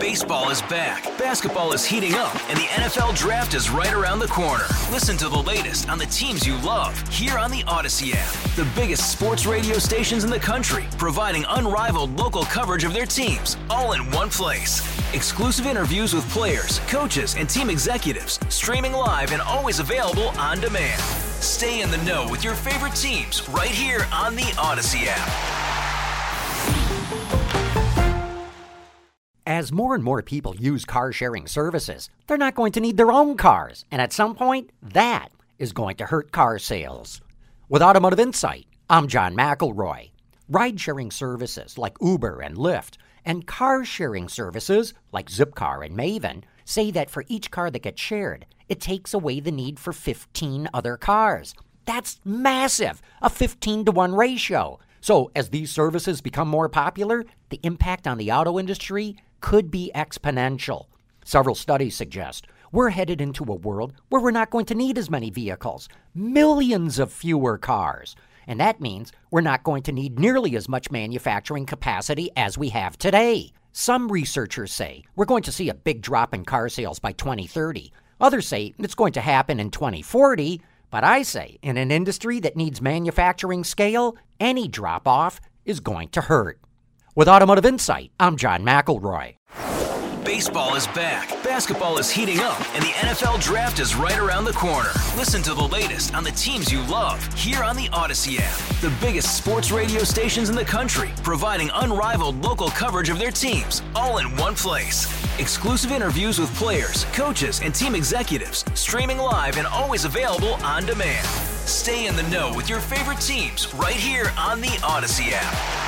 Baseball is back, basketball is heating up, and the NFL Draft is right around the corner. Listen to the latest on the teams you love here on the Odyssey app. The biggest sports radio stations in the country, providing unrivaled local coverage of their teams, all in one place. Exclusive interviews with players, coaches, and team executives, streaming live and always available on demand. Stay in the know with your favorite teams right here on the Odyssey app. As more and more people use car-sharing services, they're not going to need their own cars. And at some point, that is going to hurt car sales. With Automotive Insight, I'm John McElroy. Ride-sharing services like Uber and Lyft and car-sharing services like Zipcar and Maven say that for each car that gets shared, it takes away the need for 15 other cars. That's massive, a 15-to-1 ratio. So as these services become more popular, the impact on the auto industry could be exponential. Several studies suggest we're headed into a world where we're not going to need as many vehicles, millions of fewer cars. And that means we're not going to need nearly as much manufacturing capacity as we have today. Some researchers say we're going to see a big drop in car sales by 2030. Others say it's going to happen in 2040. But I say, in an industry that needs manufacturing scale, any drop-off is going to hurt. With Automotive Insight, I'm John McElroy. Baseball is back, basketball is heating up, and the NFL Draft is right around the corner. Listen to the latest on the teams you love here on the Odyssey app. The biggest sports radio stations in the country, providing unrivaled local coverage of their teams, all in one place. Exclusive interviews with players, coaches, and team executives, streaming live and always available on demand. Stay in the know with your favorite teams right here on the Odyssey app.